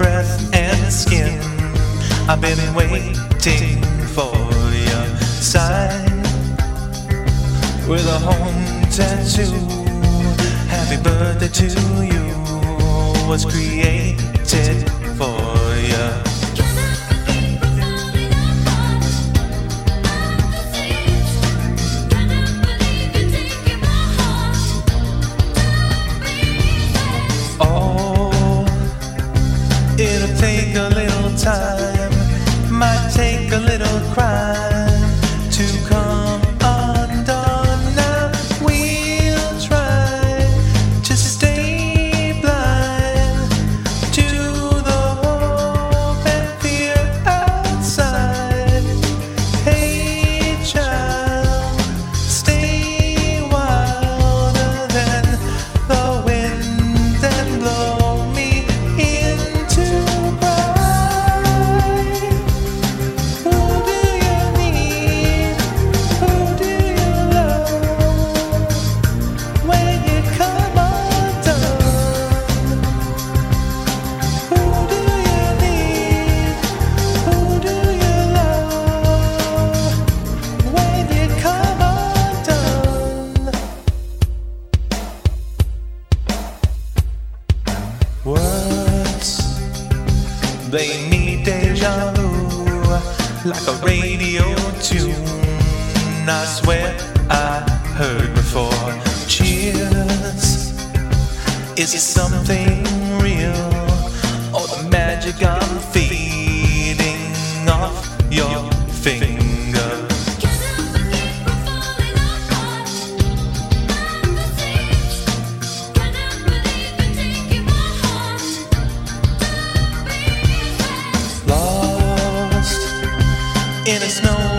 breath and skin. I've been waiting for your sign with a home tattoo. Happy birthday to you was created for you. It'll take a little time, might take a little crime to come undone. Now we'll try to stay blind to the hope and fear outside. Hey child, stay wilder than the wind and blow me into words, they need deja vu, like a radio tune. I swear I heard before. Cheers, is it something real, or the magic I'm feeding off your finger? In a snow